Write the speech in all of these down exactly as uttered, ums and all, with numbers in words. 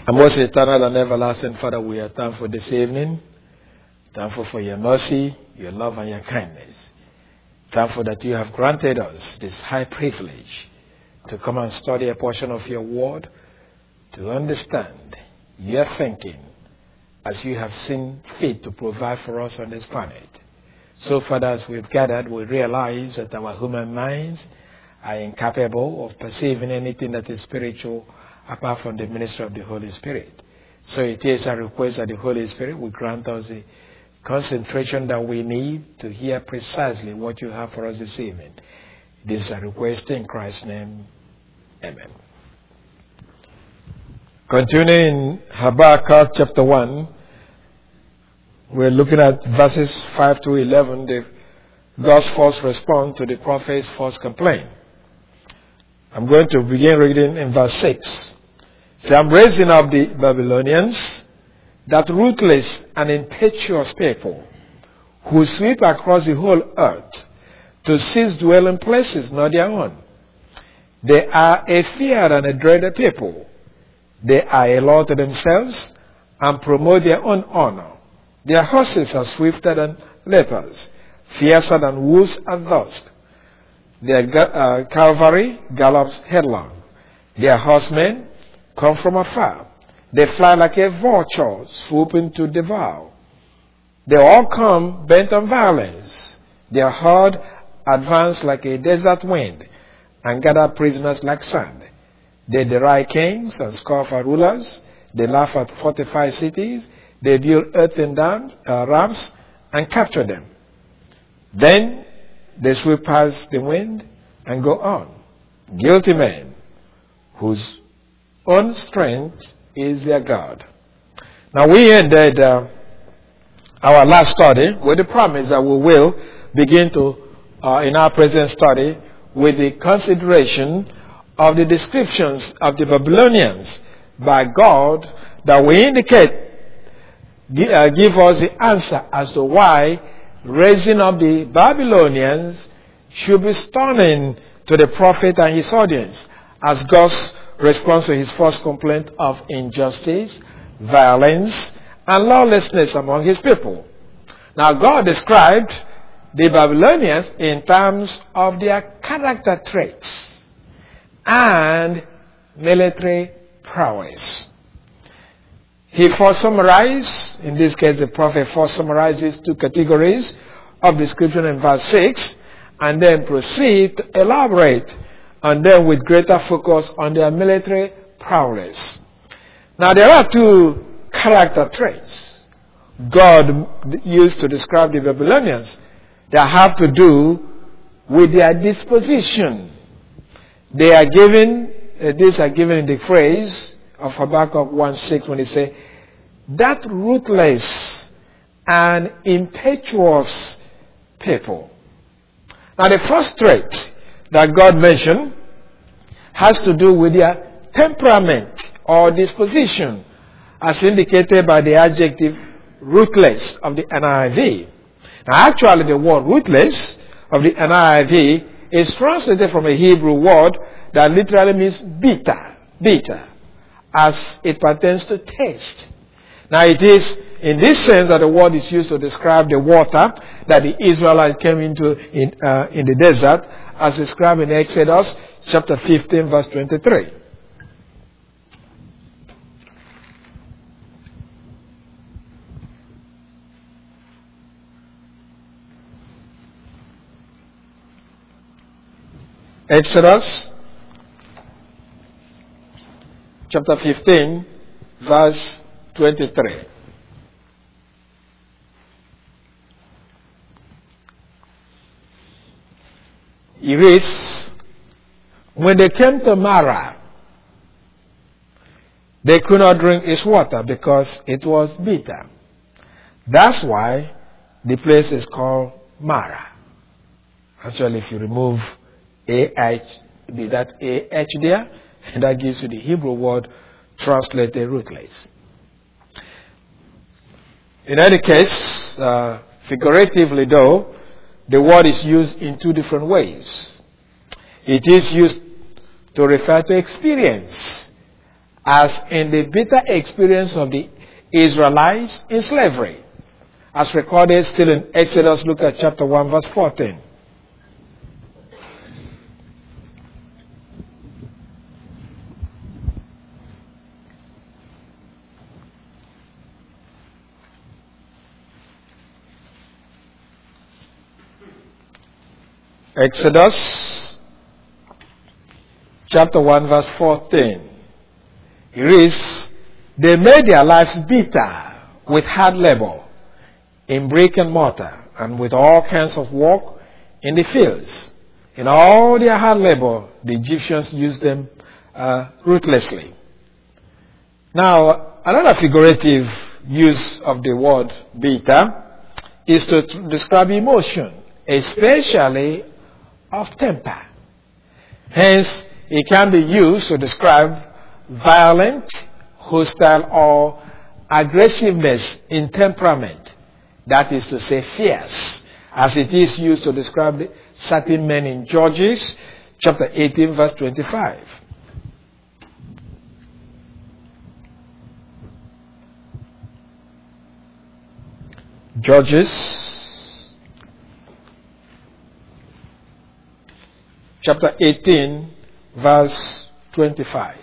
And most eternal and everlasting Father, we are thankful this evening. Thankful for your mercy, your love, and your kindness. Thankful that you have granted us this high privilege to come and study a portion of your word, to understand your thinking as you have seen fit to provide for us on this planet. So, Father, as we've gathered, we realize that our human minds are incapable of perceiving anything that is spiritual apart from the ministry of the Holy Spirit. So it is a request that the Holy Spirit will grant us the concentration that we need to hear precisely what you have for us this evening. This is a request in Christ's name. Amen. Continuing in Habakkuk chapter one, we're looking at verses five to eleven, the God's first response to the prophet's first complaint. I'm going to begin reading in verse six. So I'm raising up the Babylonians, that ruthless and impetuous people, who sweep across the whole earth to seize dwelling places not their own. They are a feared and a dreaded people. They are a law to themselves and promote their own honor. Their horses are swifter than leopards, fiercer than wolves at dusk. Their uh, cavalry gallops headlong. Their horsemen come from afar. They fly like a vulture, swooping to devour. They all come bent on violence. Their horde advance like a desert wind and gather prisoners like sand. They deride kings and scoff at rulers. They laugh at fortified cities. They build earthen dams, uh, rafts and capture them. Then they sweep past the wind and go on. Guilty men whose own strength is their God. Now we ended uh, our last study with the promise that we will begin to, uh, in our present study, with the consideration of the descriptions of the Babylonians by God that will indicate, uh, give us the answer as to why raising up the Babylonians should be stunning to the prophet and his audience as God's response to his first complaint of injustice, violence, and lawlessness among his people. Now, God described the Babylonians in terms of their character traits and military prowess. He first summarized, in this case the prophet first summarizes two categories of description in verse six, and then proceed to elaborate on them with greater focus on their military prowess. Now there are two character traits God used to describe the Babylonians that have to do with their disposition. They are given, uh, these are given in the phrase of Habakkuk one six when he says, that ruthless and impetuous people. Now the first trait that God mentioned has to do with their temperament or disposition, as indicated by the adjective ruthless of the N I V. Now actually the word ruthless of the N I V is translated from a Hebrew word that literally means bitter, bitter, as it pertains to taste. Now it is in this sense that the word is used to describe the water that the Israelites came into in, uh, in the desert, as described in Exodus chapter fifteen verse twenty-three. Exodus chapter fifteen verse twenty-three. It reads, when they came to Marah, they could not drink its water because it was bitter. That's why the place is called Marah. Actually, if you remove A H, be that A H there, and that gives you the Hebrew word translated ruthless. In any case, uh, figuratively though, the word is used in two different ways. It is used to refer to experience as in the bitter experience of the Israelites in slavery, as recorded still in Exodus. Look at chapter one, verse fourteen. Exodus chapter one, verse fourteen. It reads, "They made their lives bitter with hard labor in brick and mortar, and with all kinds of work in the fields. In all their hard labor, the Egyptians used them uh, ruthlessly." Now, another figurative use of the word bitter is to t- describe emotion, especially of temper. Hence, it can be used to describe violent, hostile, or aggressiveness in temperament. That is to say, fierce, as it is used to describe certain men in Judges chapter eighteen, verse twenty-five. Judges chapter eighteen, verse twenty-five.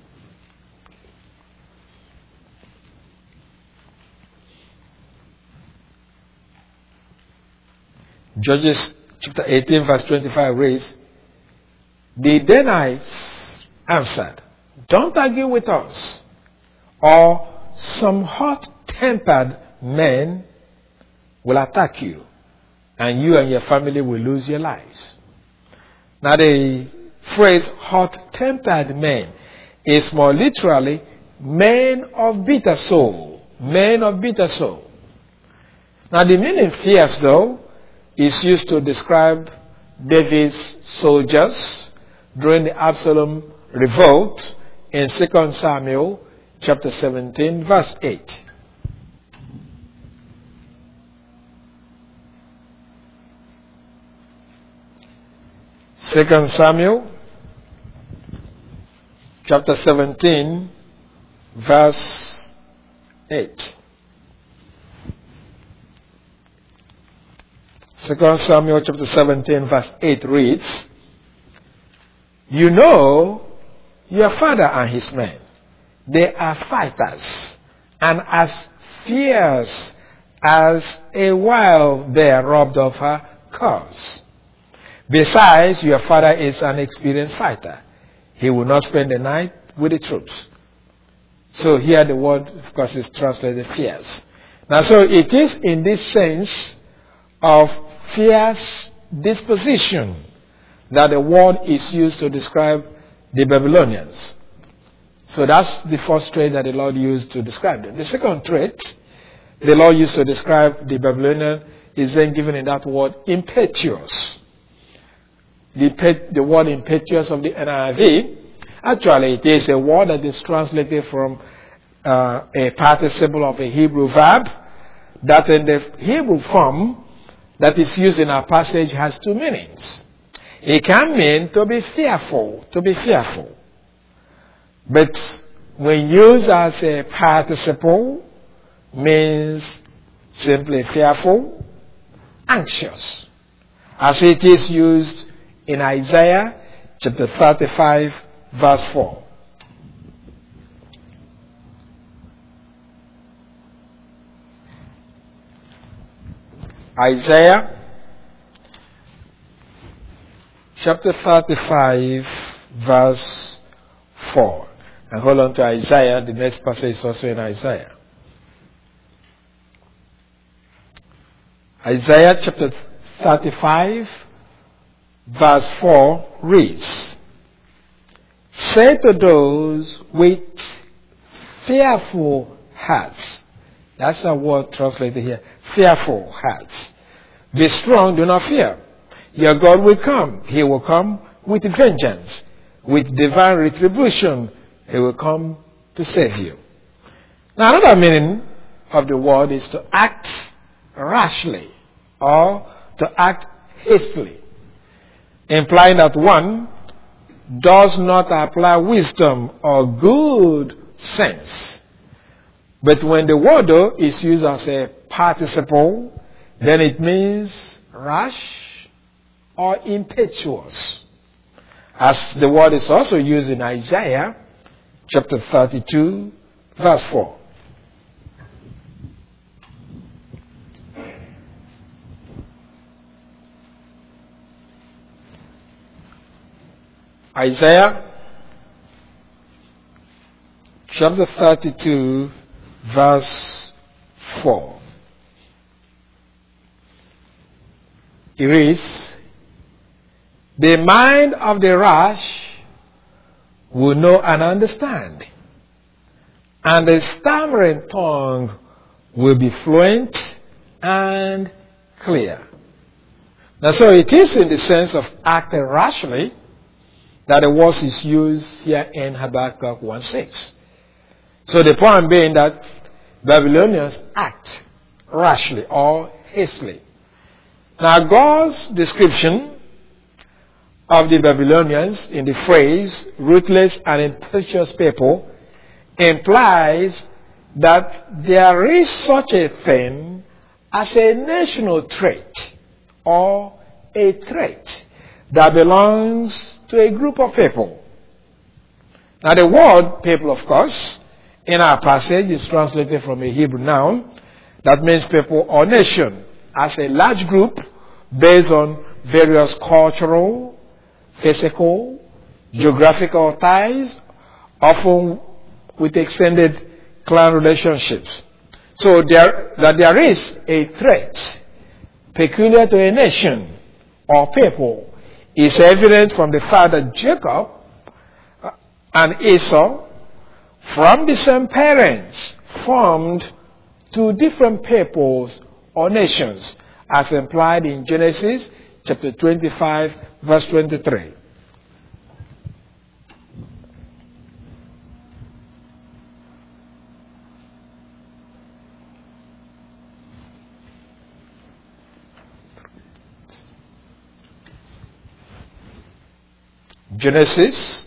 Judges chapter eighteen, verse twenty-five reads, "The Danites answered, 'Don't argue with us, or some hot-tempered men will attack you, and you and your family will lose your lives.'" Now the phrase hot-tempered men is more literally men of bitter soul. Men of bitter soul. Now the meaning fierce, though, is used to describe David's soldiers during the Absalom revolt in Second Samuel chapter seventeen, verse eight. Second Samuel chapter seventeen, verse eight. Second Samuel chapter seventeen, verse eight reads, "You know your father and his men. They are fighters, and as fierce as a wild bear robbed of her cubs. Besides, your father is an experienced fighter. He will not spend the night with the troops." So here the word, of course, is translated fierce. Now, so it is in this sense of fierce disposition that the word is used to describe the Babylonians. So that's the first trait that the Lord used to describe them. The second trait the Lord used to describe the Babylonian is then given in that word impetuous. The, the word impetuous of the N I V, actually it is a word that is translated from uh, a participle of a Hebrew verb that in the Hebrew form that is used in our passage has two meanings. It can mean to be fearful, to be fearful. But when used as a participle, means simply fearful, anxious. As it is used in Isaiah chapter thirty-five, verse four. Isaiah chapter thirty-five, verse four. And hold on to Isaiah. The next passage is also in Isaiah. Isaiah chapter thirty-five, verse four reads, "Say to those with fearful hearts," that's a word translated here, fearful hearts, "Be strong, do not fear. Your God will come. He will come with vengeance. With divine retribution, He will come to save you." Now, another meaning of the word is to act rashly or to act hastily, implying that one does not apply wisdom or good sense. But when the word though is used as a participle, then it means rash or impetuous. As the word is also used in Isaiah chapter thirty-two, verse four. Isaiah chapter thirty-two, verse four. It reads, "The mind of the rash will know and understand, and the stammering tongue will be fluent and clear." Now, so it is in the sense of acting rashly that the word is used here in Habakkuk one six. So the point being that Babylonians act rashly or hastily. Now, God's description of the Babylonians in the phrase ruthless and impetuous people implies that there is such a thing as a national trait or a trait that belongs to a group of people. Now, the word people, of course, in our passage is translated from a Hebrew noun that means people or nation as a large group based on various cultural, physical, geographical ties, often with extended clan relationships. So there, that there is a trait peculiar to a nation or people is evident from the fact that Jacob and Esau, from the same parents, formed two different peoples or nations, as implied in Genesis chapter twenty-five, verse twenty-three. Genesis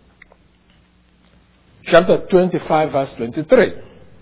chapter twenty-five, verse twenty-three.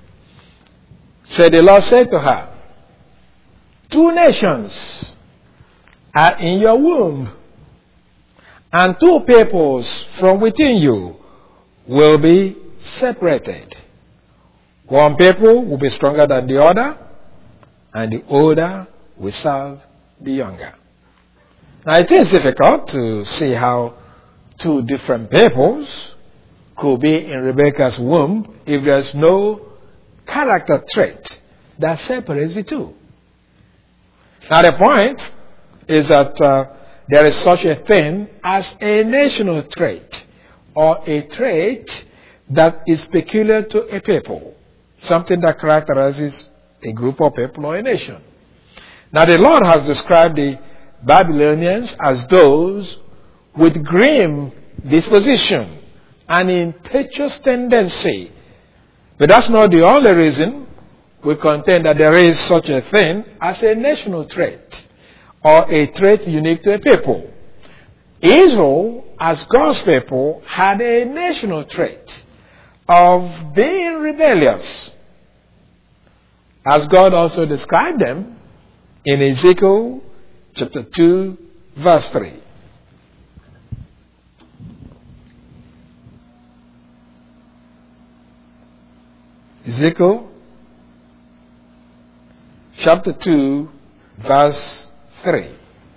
So the Lord said to her, "Two nations are in your womb, and two peoples from within you will be separated. One people will be stronger than the other, and the older will serve the younger." Now, it is difficult to see how two different peoples could be in Rebekah's womb if there's no character trait that separates the two. Now, the point is that uh, there is such a thing as a national trait or a trait that is peculiar to a people, something that characterizes a group of people or a nation. Now, the Lord has described the Babylonians as those with grim disposition and impetuous tendency. But that's not the only reason we contend that there is such a thing as a national trait or a trait unique to a people. Israel, as God's people, had a national trait of being rebellious, as God also described them in Ezekiel chapter two, verse three. Ezekiel chapter two, verse three.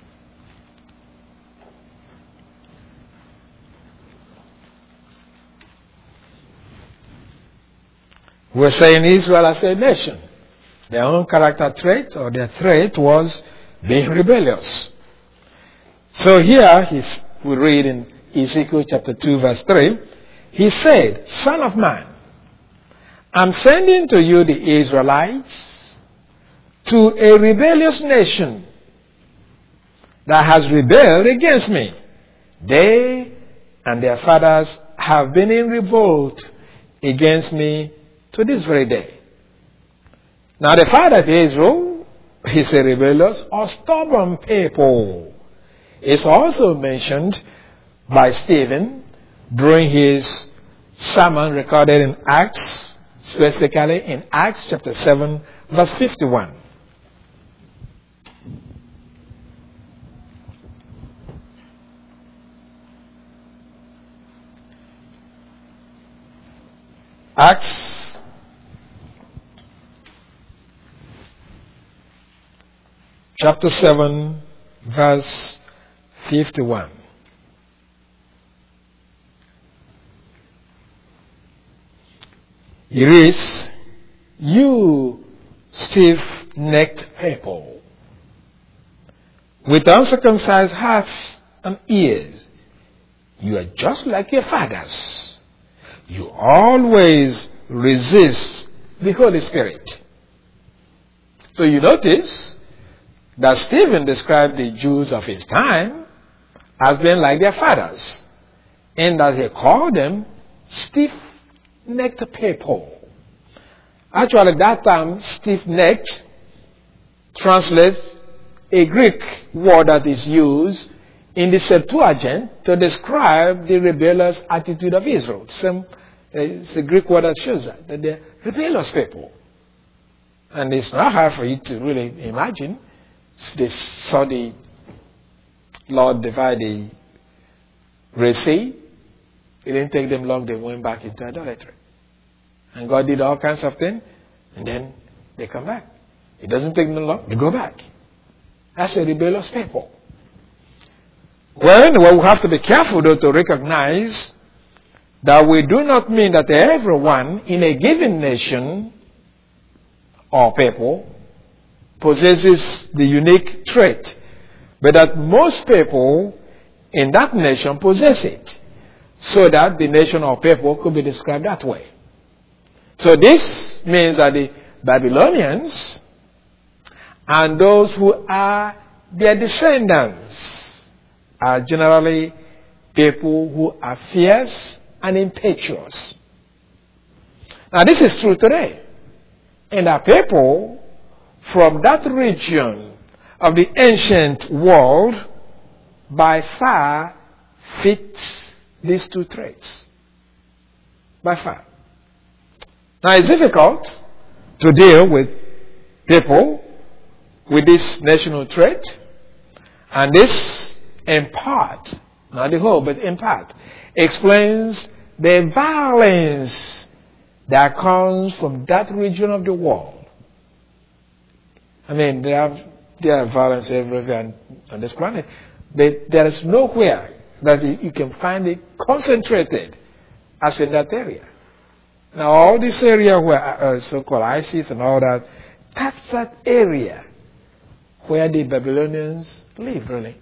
We're saying Israel as a nation, their own character trait or their trait was being rebellious. So here he's, we read in Ezekiel chapter two, verse three, he said, "Son of man, I'm sending to you the Israelites, to a rebellious nation that has rebelled against me. They and their fathers have been in revolt against me to this very day." Now, the father of Israel is a rebellious or stubborn people. It's also mentioned by Stephen during his sermon recorded in Acts, specifically in Acts chapter seven, verse fifty-one. Acts chapter seven, verse fifty-one. It reads, "You stiff-necked people, with uncircumcised hearts and ears, you are just like your fathers. You always resist the Holy Spirit." So you notice that Stephen described the Jews of his time as being like their fathers, and that he called them stiff-necked people. Actually, that term, stiff-necked, translates a Greek word that is used in the Septuagint to describe the rebellious attitude of Israel. Some, it's a Greek word that shows that, that they're rebellious people. And it's not hard for you to really imagine. They saw the Lord divide the Red Sea. It didn't take them long, they went back into idolatry. And God did all kinds of things, and then they come back. It doesn't take them long, they go back. That's a rebellious people. Well, well, we have to be careful, though, to recognize that we do not mean that everyone in a given nation or people possesses the unique trait, but that most people in that nation possess it, so that the nation or people could be described that way. So this means that the Babylonians and those who are their descendants are generally people who are fierce and impetuous. Now this is true today. And our people from that region of the ancient world by far fit these two traits. By far. Now it's difficult to deal with people with this national trait, and this in part, not the whole, but in part, explains the violence that comes from that region of the world. I mean, there are, there are violence everywhere on this planet, but there is nowhere that you can find it concentrated as in that area. Now, all this area where uh, so-called ISIS and all that, that's that area where the Babylonians live, really.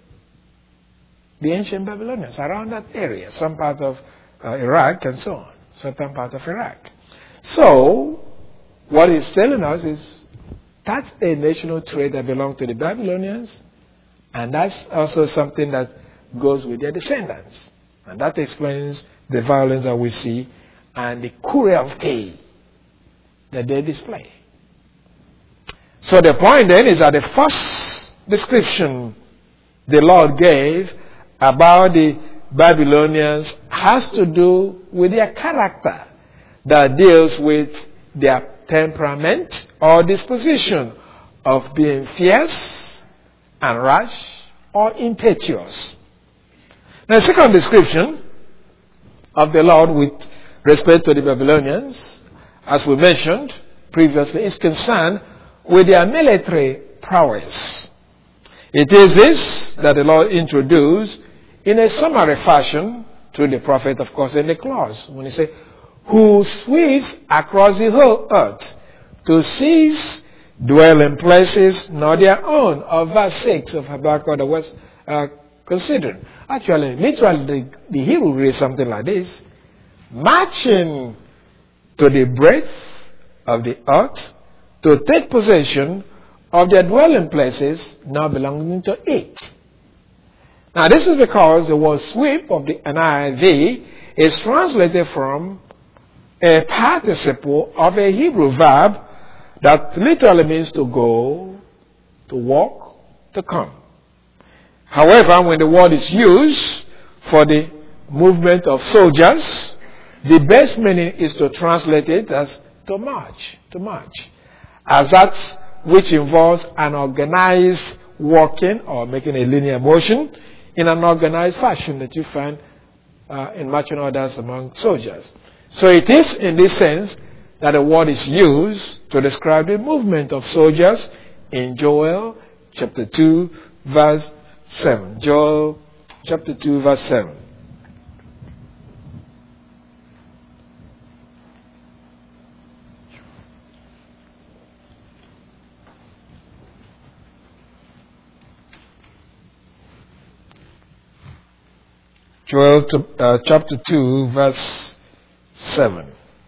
The ancient Babylonians around that area, some part of uh, Iraq and so on, certain part of Iraq. So, what he's telling us is that's a national trait that belongs to the Babylonians, and that's also something that goes with their descendants. And that explains the violence that we see and the cruelty that they display. So the point then is that the first description the Lord gave about the Babylonians has to do with their character, that deals with their temperament or disposition of being fierce and rash or impetuous. Now, the second description of the Lord with respect to the Babylonians, as we mentioned previously, is concerned with their military prowess. It is this that the Lord introduced in a summary fashion through the prophet, of course, in the clause, when he said, "Who sweeps across the whole earth to seize dwelling places not their own," of verse six of Habakkuk that was uh, considered. Actually, literally, the, the Hebrew reads something like this: marching to the breadth of the earth to take possession of their dwelling places now belonging to it. Now, this is because the word sweep of the N I V is translated from a participle of a Hebrew verb that literally means to go, to walk, to come. However, when the word is used for the movement of soldiers, the best meaning is to translate it as to march, to march, as that which involves an organized walking or making a linear motion in an organized fashion that you find uh, in marching orders among soldiers. So it is in this sense that the word is used to describe the movement of soldiers in Joel chapter two, verse seven. Joel chapter two, verse seven. Joel uh, chapter two, verse seven.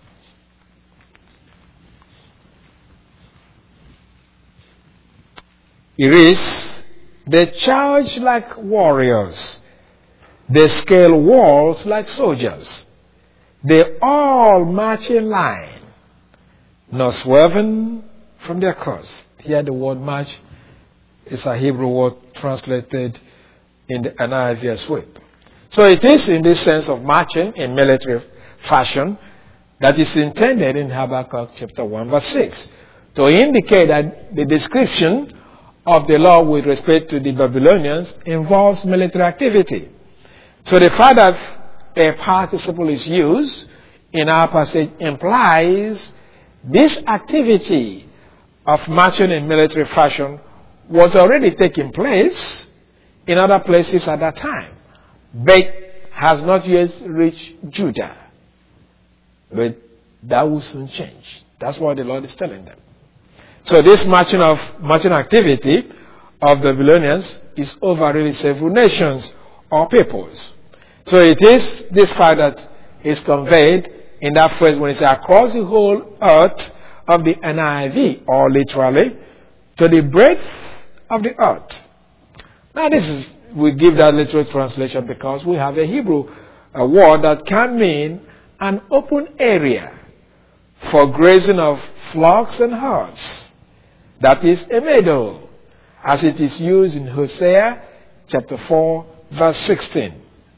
It is, they charge like warriors. They scale walls like soldiers. They all march in line, not swerving from their course. Here the word march is a Hebrew word translated in the N I V as sweep. So it is in this sense of marching in military fashion that is intended in Habakkuk chapter one, verse six, to indicate that the description of the law with respect to the Babylonians involves military activity. So the fact that a participle is used in our passage implies this activity of marching in military fashion was already taking place in other places at that time, but has not yet reached Judah. But that will soon change. That's what the Lord is telling them. So this marching of marching activity of the Babylonians is over really several nations or peoples. So it is this fact that is conveyed in that phrase when it says across the whole earth of the N I V, or literally to the breadth of the earth. Now this is, we give that literal translation because we have a Hebrew a word that can mean an open area for grazing of flocks and herds. That is a meadow, as it is used in Hosea chapter four, verse sixteen.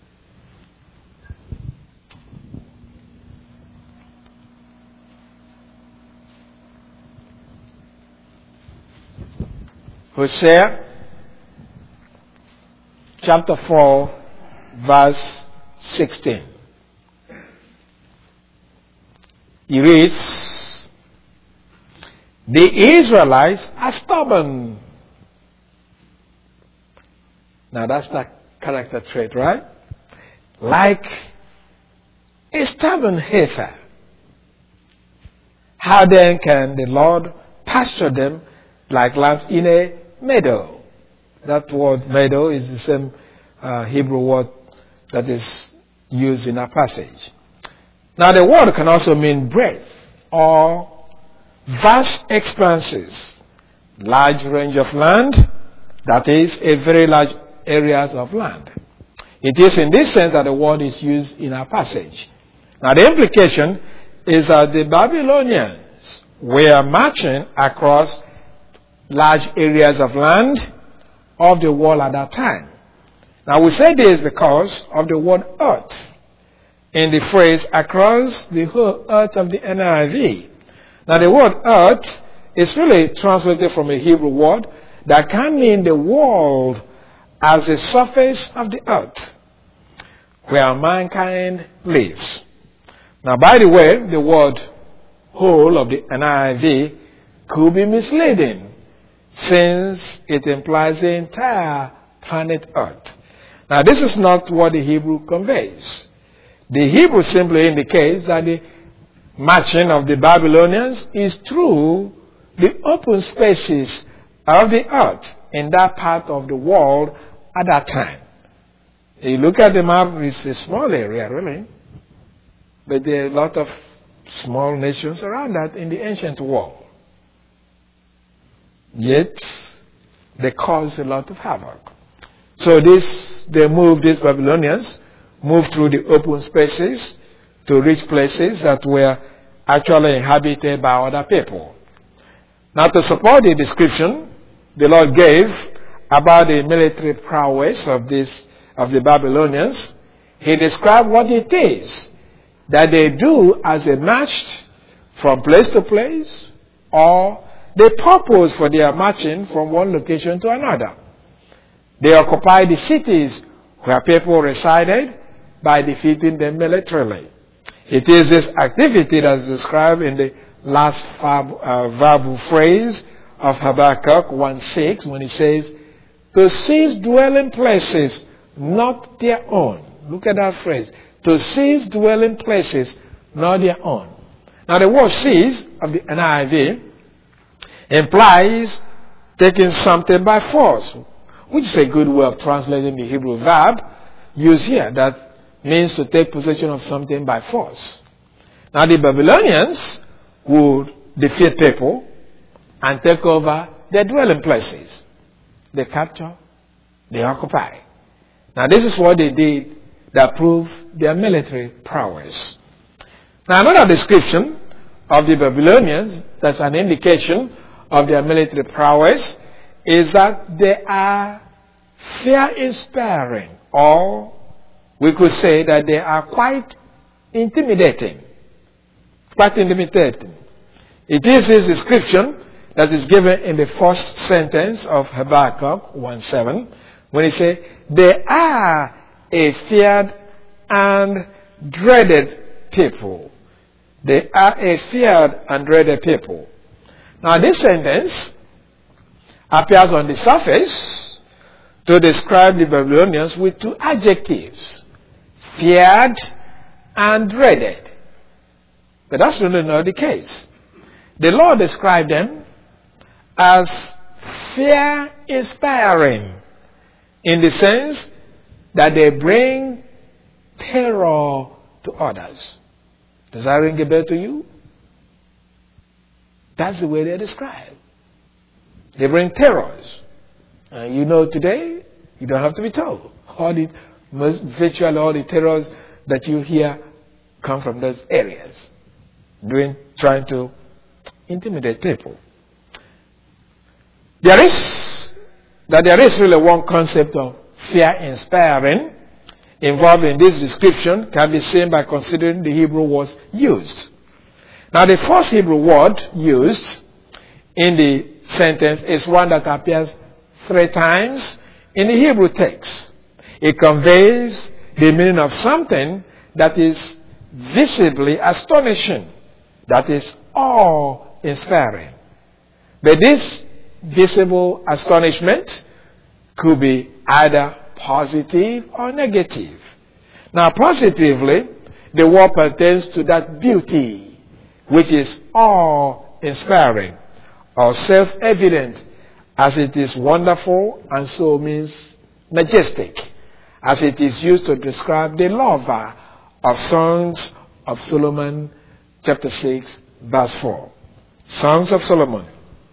Hosea chapter four, verse sixteen. He reads, "The Israelites are stubborn." Now that's the character trait, right? Like a stubborn heifer. How then can the Lord pasture them like lambs in a meadow? That word meadow is the same uh, Hebrew word that is used in our passage. Now the word can also mean breadth or vast expanses, large range of land, that is, a very large areas of land. It is in this sense that the word is used in our passage. Now the implication is that the Babylonians were marching across large areas of land of the world at that time. Now we say this because of the word earth in the phrase across the whole earth of the N I V. Now the word earth is really translated from a Hebrew word that can mean the world as the surface of the earth where mankind lives. Now by the way, the word whole of the N I V could be misleading since it implies the entire planet earth. Now this is not what the Hebrew conveys. The Hebrew simply indicates that the marching of the Babylonians is through the open spaces of the earth in that part of the world at that time. You look at the map, it's a small area really, but there are a lot of small nations around that in the ancient world. Yet they cause a lot of havoc. So this, they move, these Babylonians moved through the open spaces to reach places that were actually inhabited by other people. Now to support the description the Lord gave about the military prowess of this of the Babylonians, He described what it is that they do as they marched from place to place, or the purpose for their marching from one location to another. They occupied the cities where people resided by defeating them militarily. It is this activity that is described in the last verb, uh, verbal phrase of Habakkuk one six when it says, to seize dwelling places, not their own. Look at that phrase. To seize dwelling places, not their own. Now the word seize of the N I V implies taking something by force, which is a good way of translating the Hebrew verb used here that means to take possession of something by force. Now the Babylonians would defeat people and take over their dwelling places. They capture, they occupy. Now this is what they did that proved their military prowess. Now another description of the Babylonians that's an indication of their military prowess is that they are fear-inspiring, or we could say that they are quite intimidating. Quite intimidating. It is this description that is given in the first sentence of Habakkuk one seven, when he says, they are a feared and dreaded people. They are a feared and dreaded people. Now this sentence appears on the surface to describe the Babylonians with two adjectives, feared and dreaded. But that's really not the case. The Lord described them as fear-inspiring in the sense that they bring terror to others. Does that ring a bell to you? That's the way they're described. They bring terrors. Uh, you know today, you don't have to be told. All the, most, virtually all the terrors that you hear come from those areas. Doing, trying to intimidate people. There is, that there is really one concept of fear-inspiring involved in this description can be seen by considering the Hebrew words used. Now the first Hebrew word used in the sentence is one that appears three times in the Hebrew text. It conveys the meaning of something that is visibly astonishing, that is awe-inspiring. But this visible astonishment could be either positive or negative. Now positively, the word pertains to that beauty which is awe-inspiring or self-evident, as it is wonderful and so means majestic, as it is used to describe the lover of Songs of Solomon, chapter six, verse four. Songs of Solomon.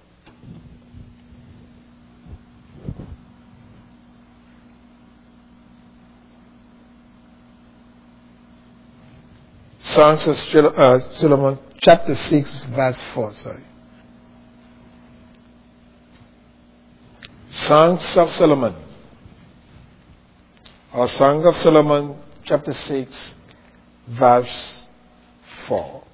Songs of Solomon, chapter six, verse four, sorry. Songs of Solomon, or Song of Solomon, chapter six, verse four.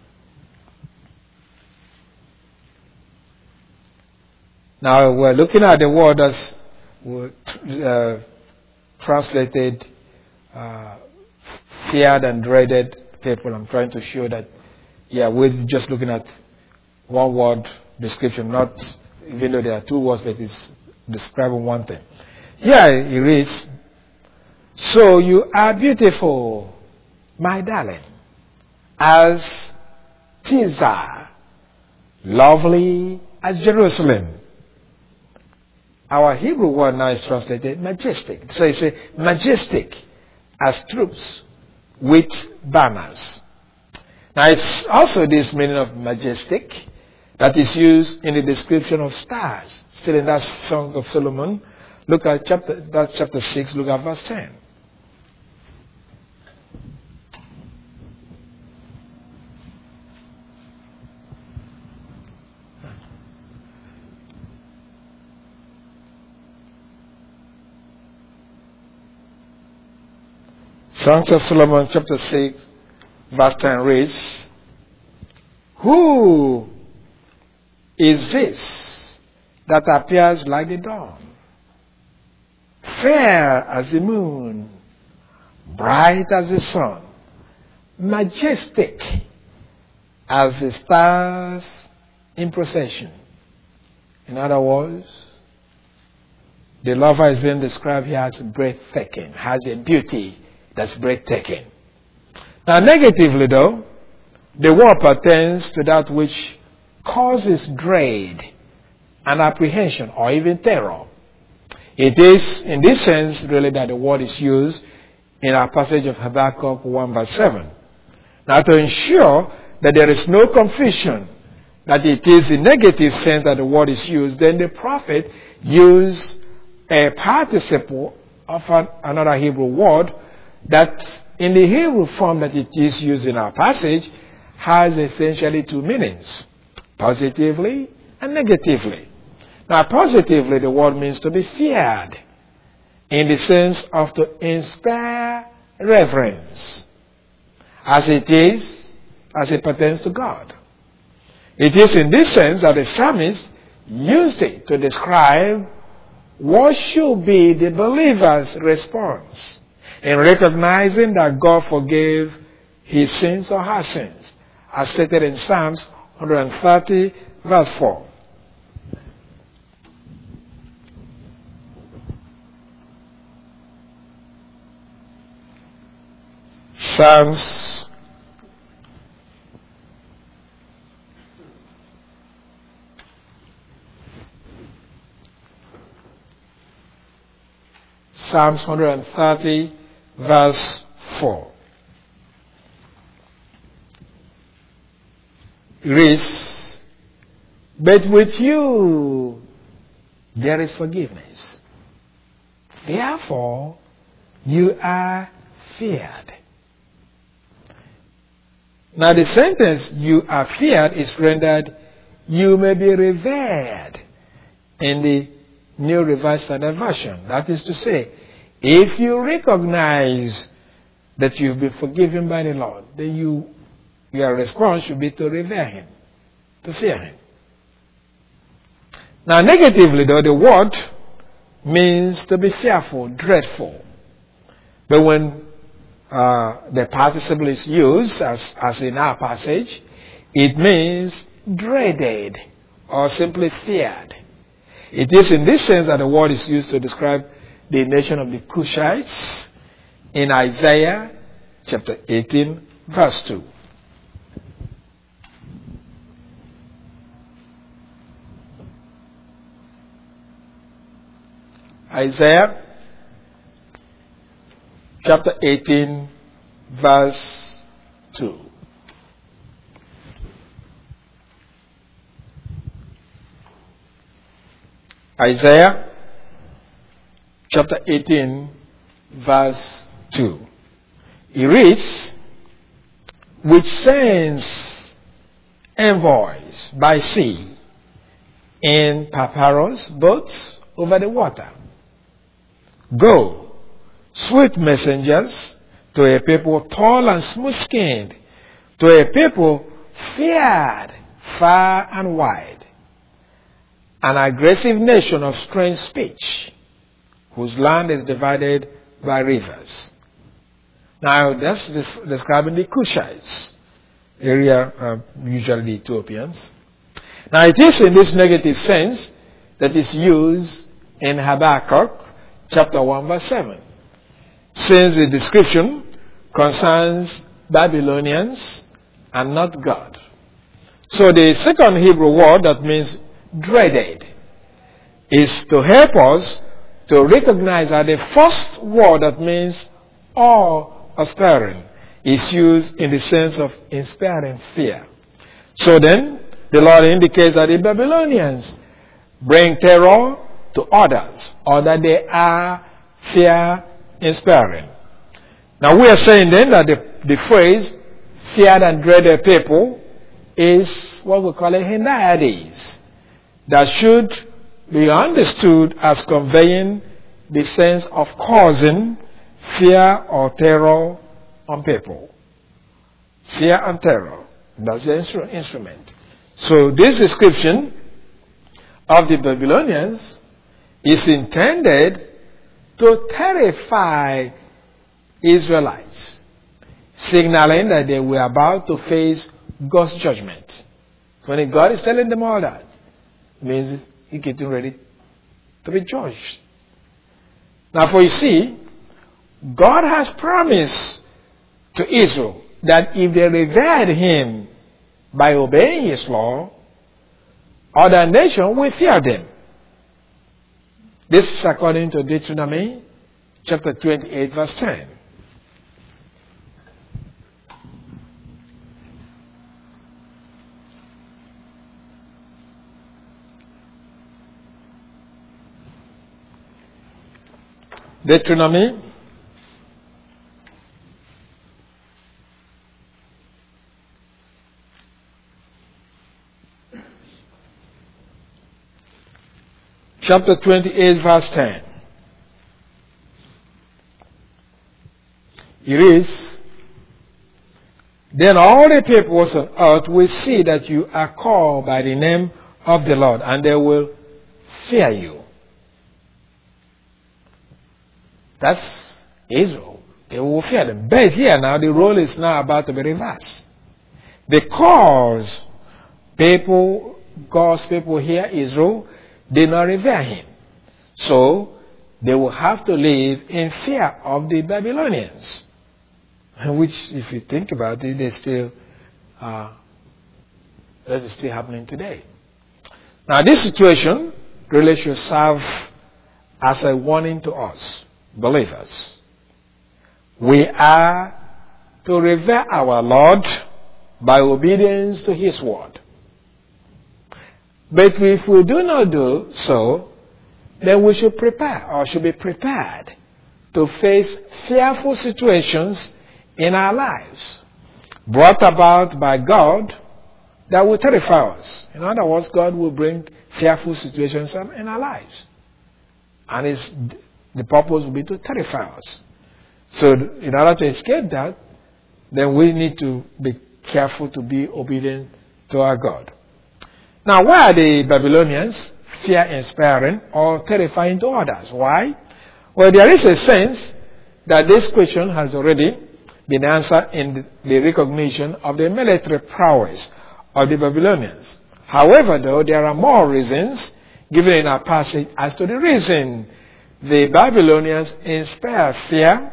Now we're looking at the word as uh, translated uh, feared and dreaded people. I'm trying to show that, yeah, we're just looking at one word description, not even though there are two words, but it's describing one thing. Here he reads, so you are beautiful, my darling, as Tirzah, lovely as Jerusalem. Our Hebrew word now is translated majestic. So it's a majestic as troops with banners. Now it's also this meaning of majestic that is used in the description of stars. Still in that Song of Solomon, look at chapter that chapter six, look at verse ten. Songs of Solomon chapter six verse ten reads, "Who is this that appears like the dawn, fair as the moon, bright as the sun, majestic as the stars in procession?" In other words, the lover is being described here as breathtaking, has a beauty that's breathtaking. Now, negatively though, the word pertains to that which causes dread and apprehension or even terror. It is in this sense really that the word is used in our passage of Habakkuk one verse seven. Now, to ensure that there is no confusion that it is the negative sense that the word is used, then the prophet used a participle of an, another Hebrew word that in the Hebrew form that it is used in our passage has essentially two meanings, positively and negatively. Now, positively, the word means to be feared in the sense of to inspire reverence, as it is, as it pertains to God. It is in this sense that the psalmist used it to describe what should be the believer's response in recognizing that God forgave his sins or her sins, as stated in Psalms one thirty verse four. Psalms Psalms one thirty verse four. It reads, "But with you there is forgiveness. Therefore you are feared." Now the sentence "you are feared" is rendered "you may be revered" in the New Revised Standard Version. That is to say, if you recognize that you've been forgiven by the Lord, then you, your response should be to revere Him, to fear Him. Now, negatively, though, the word means to be fearful, dreadful. But when uh, the participle is used, as, as in our passage, it means dreaded or simply feared. It is in this sense that the word is used to describe the nation of the Cushites in Isaiah chapter eighteen, verse two. Isaiah chapter eighteen, verse two. Isaiah chapter eighteen, verse two. It reads, "Which sends envoys by sea in papyrus boats over the water. Go, swift messengers, to a people tall and smooth-skinned, to a people feared far and wide, an aggressive nation of strange speech, whose land is divided by rivers." Now, that's describing the Cushites, area, uh, usually the Ethiopians. Now, it is in this negative sense that is used in Habakkuk chapter one, verse seven, since the description concerns Babylonians and not God. So, the second Hebrew word that means dreaded is to help us to recognize that the first word that means awe or stirring is used in the sense of inspiring fear. So then, the Lord indicates that the Babylonians bring terror to others, or that they are fear inspiring. Now we are saying then that the, the phrase feared and dreaded people is what we call a hendiadys, that should be understood as conveying the sense of causing fear or terror on people. Fear and terror. That's the instru- instrument. So this description of the Babylonians is intended to terrify Israelites, signaling that they were about to face God's judgment. When God is telling them all that, it means He's getting ready to be judged. Now, for you see, God has promised to Israel that if they revered Him by obeying His law, other nations will fear them. This is according to Deuteronomy chapter twenty-eight, verse ten. Deuteronomy chapter twenty-eight, verse ten. It is, then all the peoples on earth will see that you are called by the name of the Lord, and they will fear you. That's Israel. They will fear them. But here now, the role is now about to be reversed. Because people, God's people here, Israel, did not revere Him. So, they will have to live in fear of the Babylonians. Which, if you think about it, they still, uh, that is still happening today. Now, this situation really should serve as a warning to us, believers. We are to revere our Lord by obedience to His word. But if we do not do so, then we should prepare or should be prepared to face fearful situations in our lives brought about by God that will terrify us. In other words, God will bring fearful situations in our lives. And it's, the purpose will be to terrify us. So in order to escape that, then we need to be careful to be obedient to our God. Now, why are the Babylonians fear-inspiring or terrifying to others? Why? Well, there is a sense that this question has already been answered in the recognition of the military prowess of the Babylonians. However, though, there are more reasons given in our passage as to the reason the Babylonians inspire fear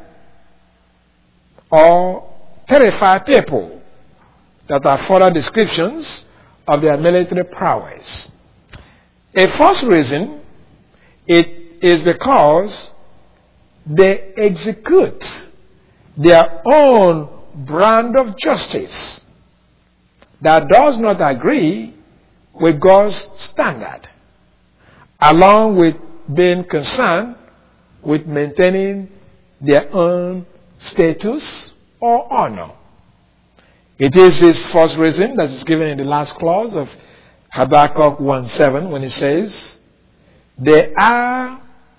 or terrify people that are further descriptions of their military prowess. A first reason it is because they execute their own brand of justice that does not agree with God's standard, along with being concerned with maintaining their own status or honor. It is this first reason that is given in the last clause of Habakkuk one seven when it says, they are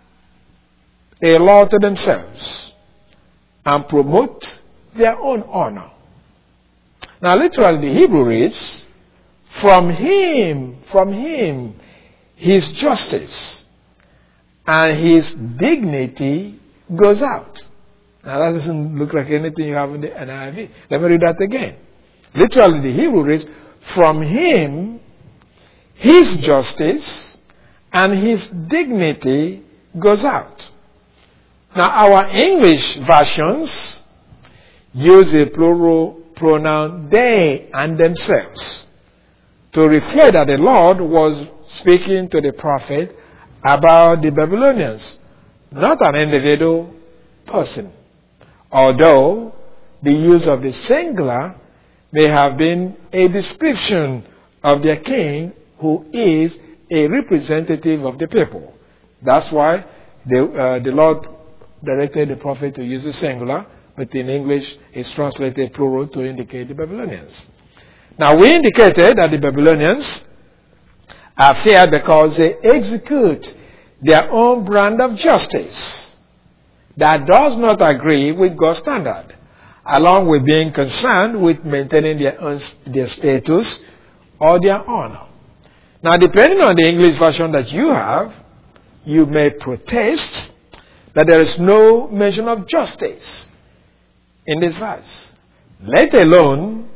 a law to themselves and promote their own honor. Now literally the Hebrew reads, from him, from him, his justice and his dignity goes out. Now that doesn't look like anything you have in the N I V. Let me read that again. Literally the Hebrew reads, from him, his justice and his dignity goes out. Now our English versions use a plural pronoun they and themselves to reflect that the Lord was speaking to the prophet about the Babylonians, not an individual person. Although the use of the singular may have been a description of their king who is a representative of the people. That's why the, uh, the Lord directed the prophet to use the singular, but in English it's translated plural to indicate the Babylonians. Now we indicated that the Babylonians are feared because they execute their own brand of justice that does not agree with God's standard, along with being concerned with maintaining their own, their status or their honor. Now, depending on the English version that you have, you may protest that there is no mention of justice in this verse, let alone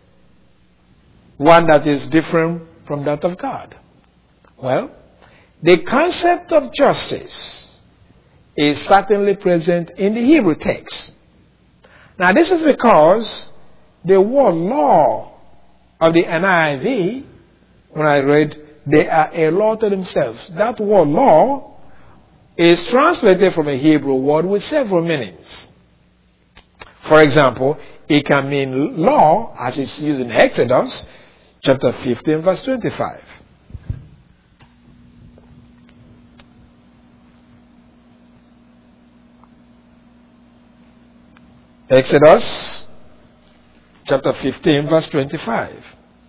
one that is different from that of God. Well, the concept of justice is certainly present in the Hebrew text. Now, this is because the word law of the N I V, when I read, they are a law to themselves. That word law is translated from a Hebrew word with several meanings. For example, it can mean law, as it's used in Exodus chapter fifteen, verse twenty-five. Exodus chapter fifteen, verse twenty-five.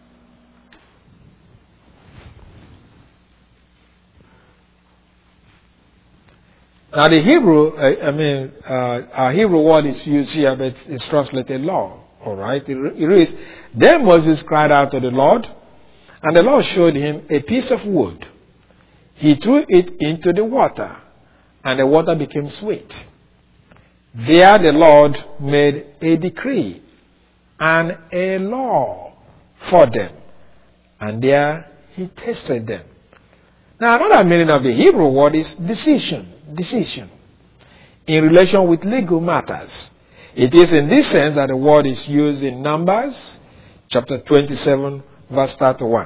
Now the Hebrew, I, I mean, uh, our Hebrew word is used here, but it's translated law. All right, it, it reads, "Then Moses cried out to the Lord, and the Lord showed him a piece of wood. He threw it into the water, and the water became sweet. There the Lord made a decree and a law for them, and there he tested them." Now, another meaning of the Hebrew word is decision. Decision in relation with legal matters. It is in this sense that the word is used in Numbers chapter twenty-seven, verse thirty-one.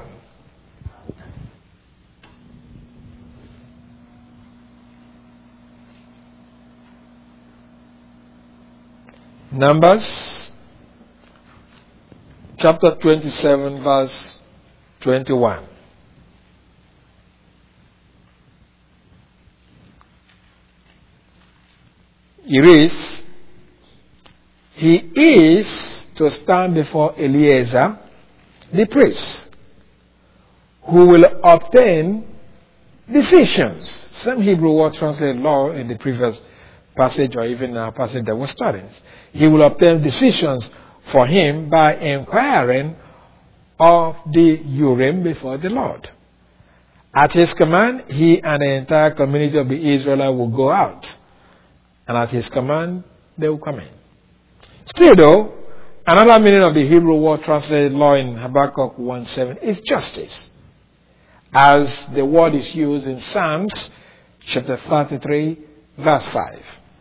Numbers chapter twenty-seven, verse twenty-one. It reads, "He is to stand before Eleazar, the priest, who will obtain decisions." Some Hebrew word translated law in the previous passage or even our passage that was studying. He will obtain decisions for him by inquiring of the Urim before the Lord. At his command, he and the entire community of the Israelites will go out. And at his command, they will come in. Still though, another meaning of the Hebrew word translated law in Habakkuk one seven is justice, as the word is used in Psalms chapter thirty-three, verse five.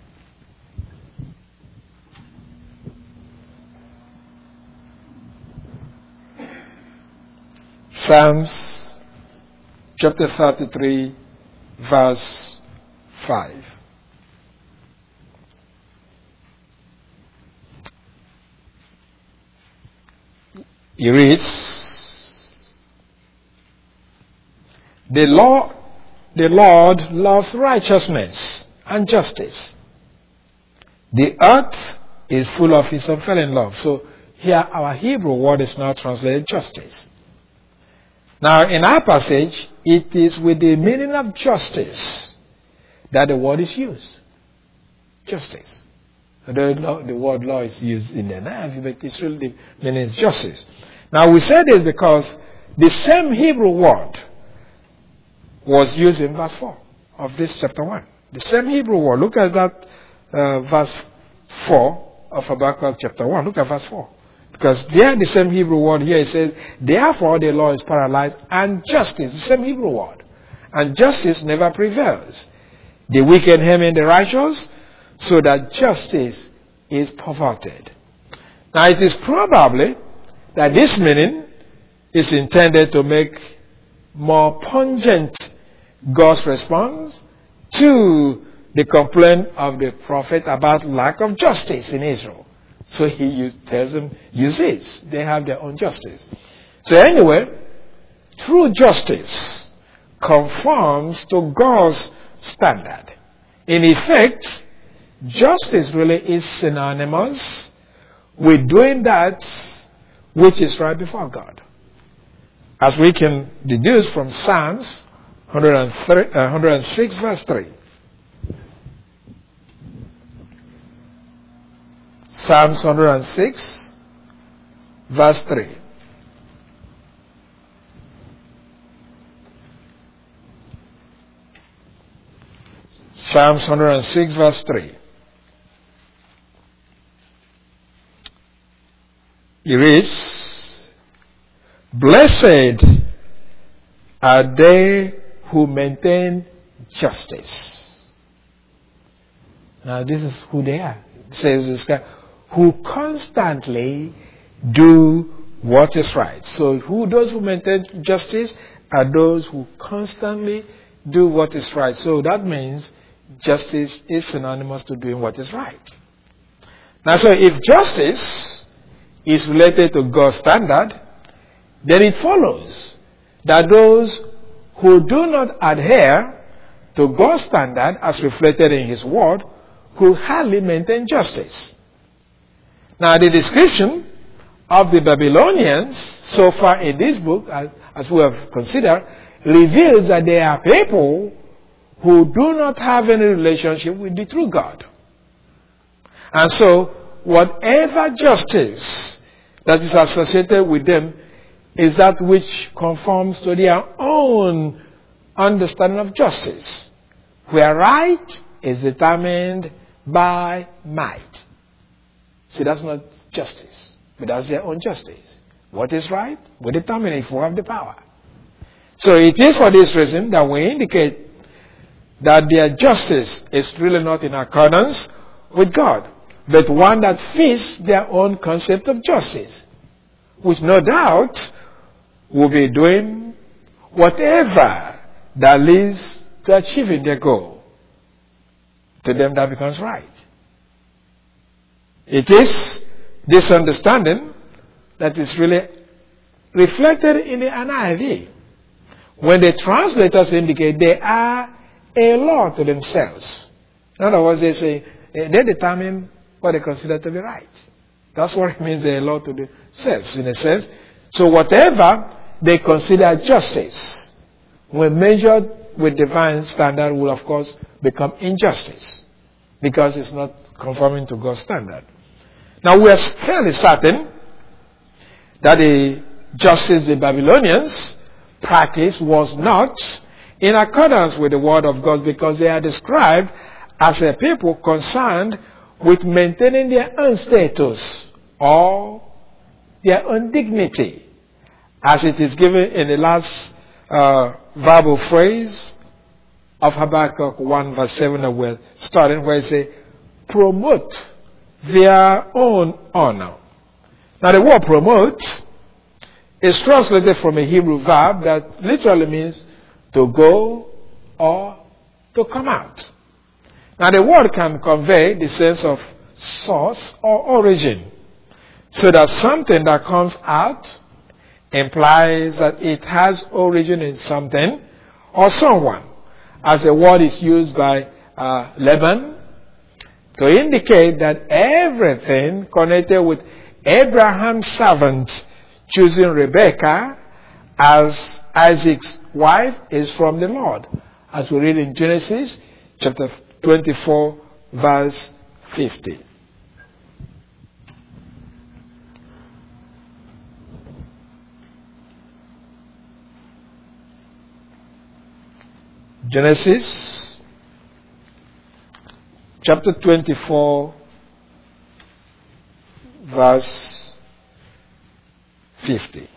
Psalms chapter thirty-three, verse five. He reads, the law, the Lord loves righteousness and justice. The earth is full of his unfailing love. So here our Hebrew word is now translated justice. Now in our passage, it is with the meaning of justice that the word is used. Justice. The, the word law is used in the N I V, but it's really the meaning is justice. Now we say this because the same Hebrew word was used in verse four of this chapter one. The same Hebrew word. Look at that uh, verse four of Habakkuk chapter one. Look at verse four. Because there the same Hebrew word here it says, "Therefore the law is paralyzed and justice," the same Hebrew word. And justice never prevails. The wicked hem in the righteous, so that justice is perverted. Now it is probably that this meaning is intended to make more pungent God's response to the complaint of the prophet about lack of justice in Israel. So he used, tells them, use this. They have their own justice. So anyway, true justice conforms to God's standard. In effect, justice really is synonymous with doing that which is right before God. As we can deduce from Psalms one oh six verse three. Psalms one hundred six, verse three. Psalms one hundred six, verse three. It reads, "Blessed are they who maintain justice." Now this is who they are. It says this guy, who constantly do what is right. So who those who maintain justice are those who constantly do what is right. So that means justice is synonymous to doing what is right. Now, so if justice is related to God's standard, then it follows that those who do not adhere to God's standard as reflected in His Word could hardly maintain justice. Now, the description of the Babylonians so far in this book, as, as we have considered, reveals that they are people who do not have any relationship with the true God. And so, whatever justice that is associated with them is that which conforms to their own understanding of justice, where right is determined by might. See, that's not justice, but that's their own justice. What is right? We determine if we have the power. So it is for this reason that we indicate that their justice is really not in accordance with God, but one that fits their own concept of justice, which no doubt will be doing whatever that leads to achieving their goal. To them that becomes right. It is this understanding that is really reflected in the N I V. When the translators indicate they are a law to themselves. In other words, they say they determine what they consider to be right. That's what it means, they're a law to themselves, in a sense. So whatever they consider justice, when measured with divine standard, will of course become injustice, because it's not conforming to God's standard. Now we are fairly certain that the justice the Babylonians practiced was not in accordance with the word of God, because they are described as a people concerned with maintaining their own status or their own dignity, as it is given in the last uh, verbal phrase of Habakkuk one verse seven that we're starting, where it says, promote their own honor. Now the word promote is translated from a Hebrew verb that literally means to go or to come out. Now the word can convey the sense of source or origin, so that something that comes out implies that it has origin in something or someone, as the word is used by uh, Laban to indicate that everything connected with Abraham's servant choosing Rebekah as Isaac's wife is from the Lord, as we read in Genesis chapter twenty-four, verse fifty. Genesis chapter twenty-four, verse fifty.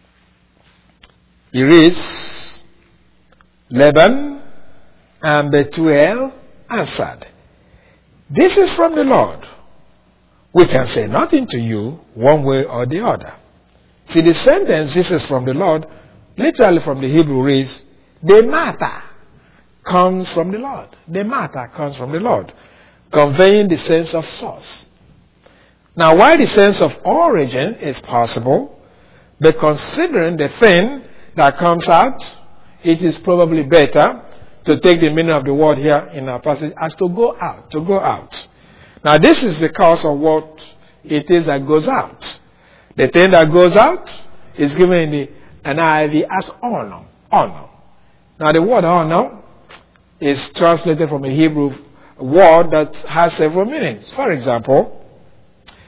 He reads, Laban and Bethuel answered, this is from the Lord. We can say nothing to you one way or the other. See, the sentence, this is from the Lord, literally from the Hebrew reads, the matter comes from the Lord. The matter comes from the Lord, conveying the sense of source. Now, while the sense of origin is possible, but considering the thing that comes out, it is probably better to take the meaning of the word here in our passage as to go out, to go out. Now, this is because of what it is that goes out. The thing that goes out is given in the N I V as honor, honor. Now, the word honor is translated from a Hebrew word that has several meanings. For example,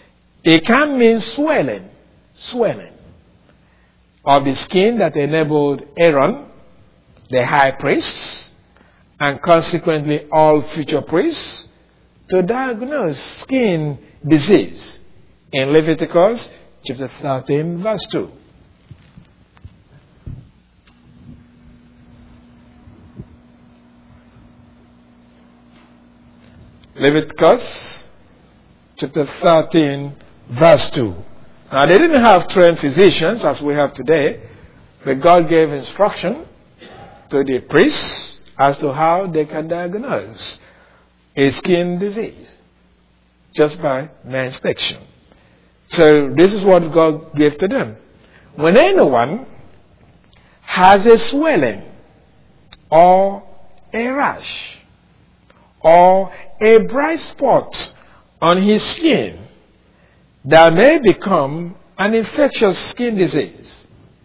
It can mean swelling, swelling of the skin that enabled Aaron, the high priest, and consequently all future priests, to diagnose skin disease in Leviticus chapter thirteen, verse two. Leviticus chapter thirteen, verse two. Now, they didn't have trained physicians as we have today, but God gave instruction to the priests as to how they can diagnose a skin disease just by mere inspection. So, this is what God gave to them. When anyone has a swelling or a rash or a bright spot on his skin that may become an infectious skin disease,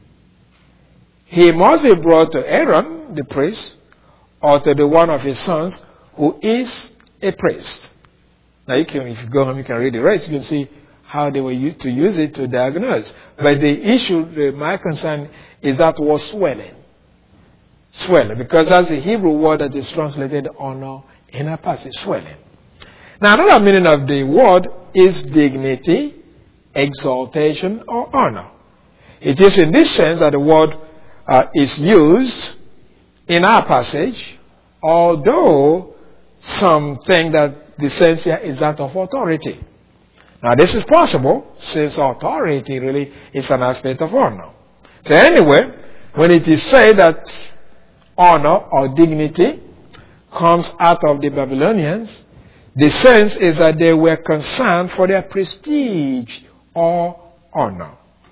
he must be brought to Aaron, the priest, or to the one of his sons who is a priest. Now, you can, if you go home, you can read the rest. You can see how they were used to use it to diagnose. But the issue, the, my concern, is that word swelling. Swelling, because that's the Hebrew word that is translated honor in a passage, swelling. Now, another meaning of the word is dignity, exaltation, or honor. It is in this sense that the word uh, is used in our passage, although some think that the sense here is that of authority. Now, this is possible since authority really is an aspect of honor. So anyway, when it is said that honor or dignity comes out of the Babylonians, the sense is that they were concerned for their prestige or honor.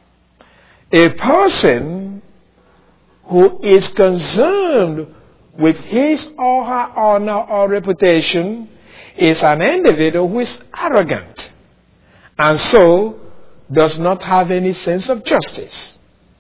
A person who is concerned with his or her honor or reputation is an individual who is arrogant and so does not have any sense of justice.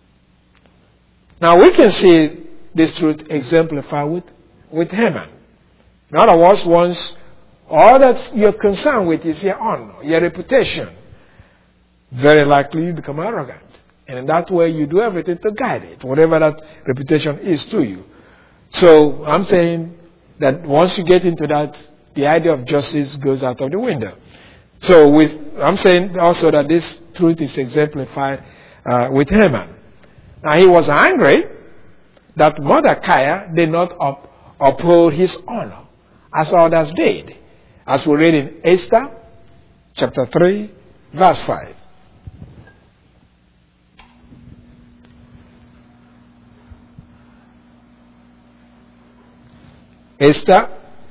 Now, we can see this truth exemplified with, with Haman. In other words, once all that you're concerned with is your honor, your reputation, very likely you become arrogant. And in that way, you do everything to guide it, whatever that reputation is to you. So I'm saying that once you get into that, the idea of justice goes out of the window. So with, I'm saying also that this truth is exemplified uh, with Haman. Now, he was angry that Mordecai did not up, uphold his honor as others did, as we read in Esther chapter three, verse five. Esther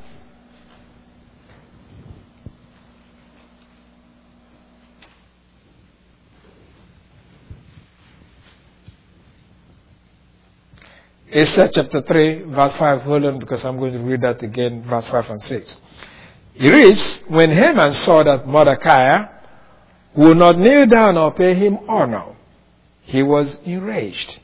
Esther chapter three, verse five. Hold on, because I'm going to read that again, verse five and six. It reads, when Haman saw that Mordecai would not kneel down or pay him honor, he was enraged.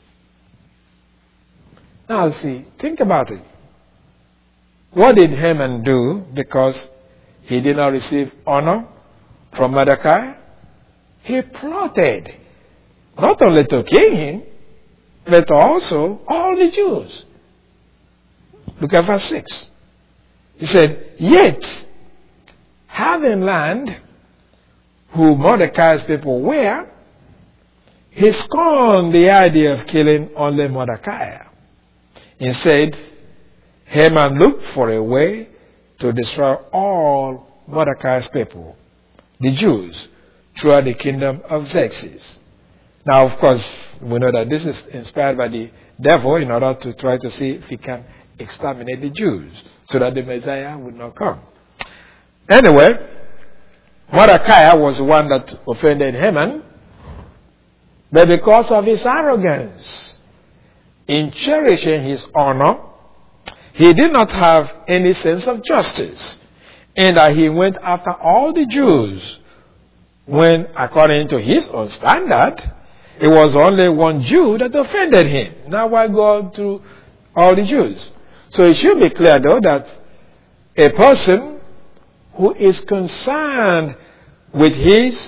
Now see, think about it. What did Haman do because he did not receive honor from Mordecai? He plotted not only to kill him, but also all the Jews. Look at verse six. He said, yet, having learned who Mordecai's people were, he scorned the idea of killing only Mordecai. Instead, Haman looked for a way to destroy all Mordecai's people, the Jews, throughout the kingdom of Xerxes. Now, of course, we know that this is inspired by the devil in order to try to see if he can exterminate the Jews so that the Messiah would not come. Anyway, Mordecai was the one that offended Haman, but because of his arrogance in cherishing his honor, he did not have any sense of justice, and that he went after all the Jews when, according to his own standard, it was only one Jew that offended him. Now why go to all the Jews? So it should be clear, though, that a person who is concerned with his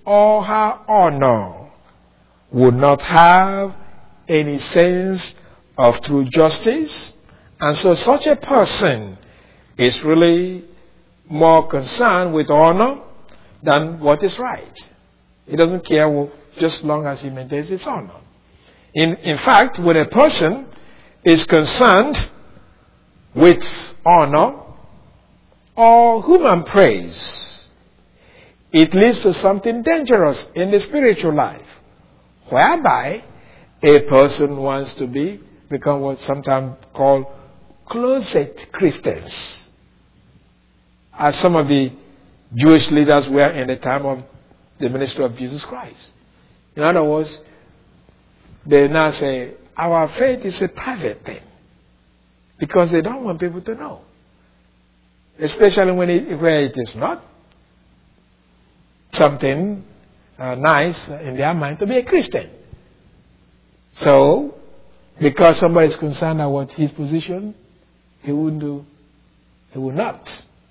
all her honor, would not have any sense of true justice. And so such a person is really more concerned with honor than what is right. He doesn't care just as long as he maintains his honor. In, in fact, when a person is concerned with honor or human praise, it leads to something dangerous in the spiritual life, whereby a person wants to be become what sometimes called closet Christians, as some of the Jewish leaders were in the time of the ministry of Jesus Christ. In other words, they now say, our faith is a private thing, because they don't want people to know, especially when it, where it is not something uh, nice in their mind to be a Christian. So, because somebody is concerned about his position, he wouldn't do, he would not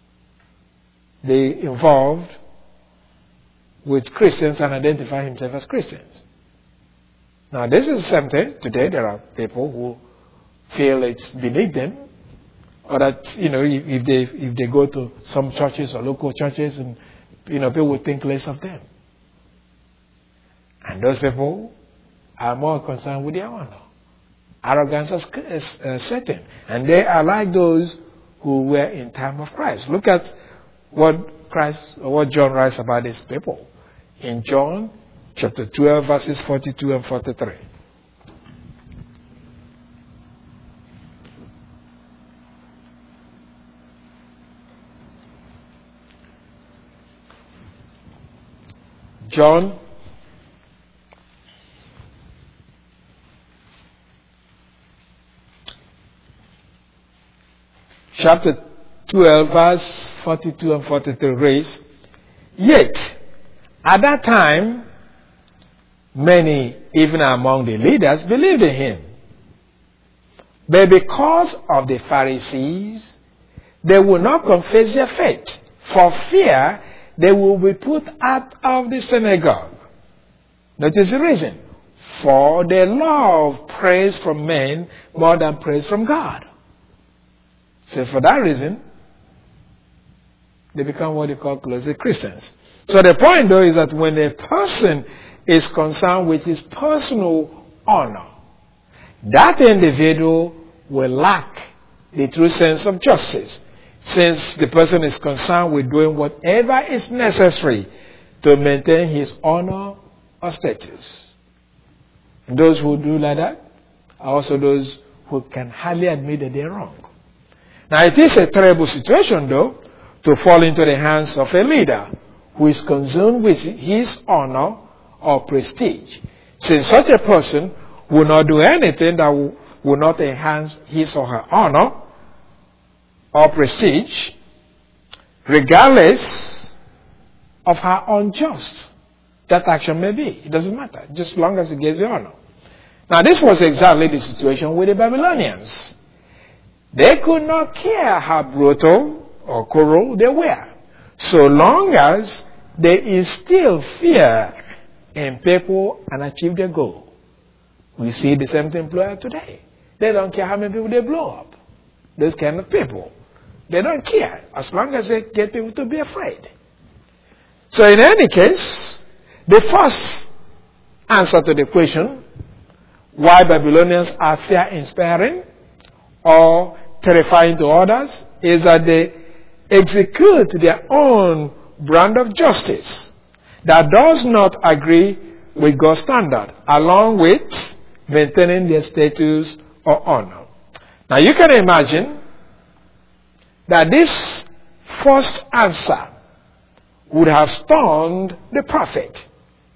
be involved with Christians and identify himself as Christians. Now, this is something. Today there are people who feel it's beneath them, or that, you know, if, if they if they go to some churches or local churches, and, you know, people would think less of them. And those people are more concerned with their honor. Arrogance is uh, certain. And they are like those who were in time of Christ. Look at what Christ, or what John writes about these people in John chapter twelve, verses forty-two and forty-three. John chapter twelve, verse forty-two and forty-three reads, "Yet at that time many, even among the leaders, believed in him. But because of the Pharisees, they would not confess their faith, for fear they will be put out of the synagogue." Notice the reason. For they love praise from men more than praise from God. So for that reason, they become what they call closet Christians. So the point, though, is that when a person is concerned with his personal honor, that individual will lack the true sense of justice, since the person is concerned with doing whatever is necessary to maintain his honor or status. And those who do like that are also those who can hardly admit that they're wrong. Now, it is a terrible situation, though, to fall into the hands of a leader who is concerned with his honor or prestige, since such a person will not do anything that will, will not enhance his or her honor or prestige, regardless of how unjust that action may be. It doesn't matter, just as long as it gives you honor. Now, this was exactly the situation with the Babylonians. They could not care how brutal or cruel they were, so long as they instill fear in people and achieve their goal. We see the same thing play out today. They don't care how many people they blow up. Those kind of people. They don't care as long as they get people to be afraid. So in any case, the first answer to the question why Babylonians are fear-inspiring or terrifying to others is that they execute their own brand of justice that does not agree with God's standard, along with maintaining their status or honor. Now you can imagine that this first answer would have stunned the prophet.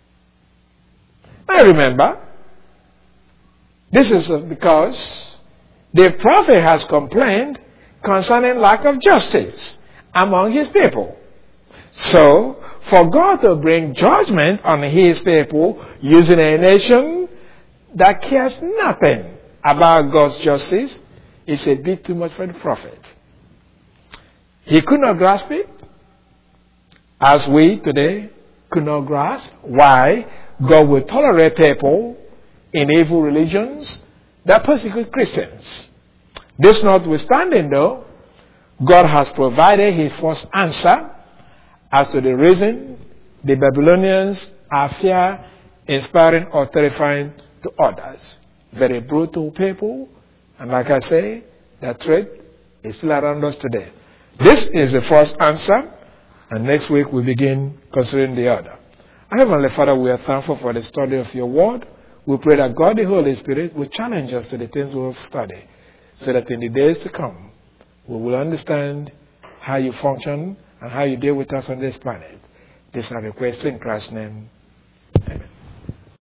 Now remember, this is because the prophet has complained concerning lack of justice among his people. So, for God to bring judgment on his people using a nation that cares nothing about God's justice is a bit too much for the prophet. He could not grasp it, as we today could not grasp why God will tolerate people in evil religions that persecute Christians. This notwithstanding, though, God has provided his first answer as to the reason the Babylonians are fear-inspiring or terrifying to others. Very brutal people, and like I say, that trait is still around us today. This is the first answer, and next week we begin considering the other. Heavenly Father, we are thankful for the study of your word. We pray that God the Holy Spirit will challenge us to the things we have studied, so that in the days to come, we will understand how you function and how you deal with us on this planet. This is our request in Christ's name. Amen.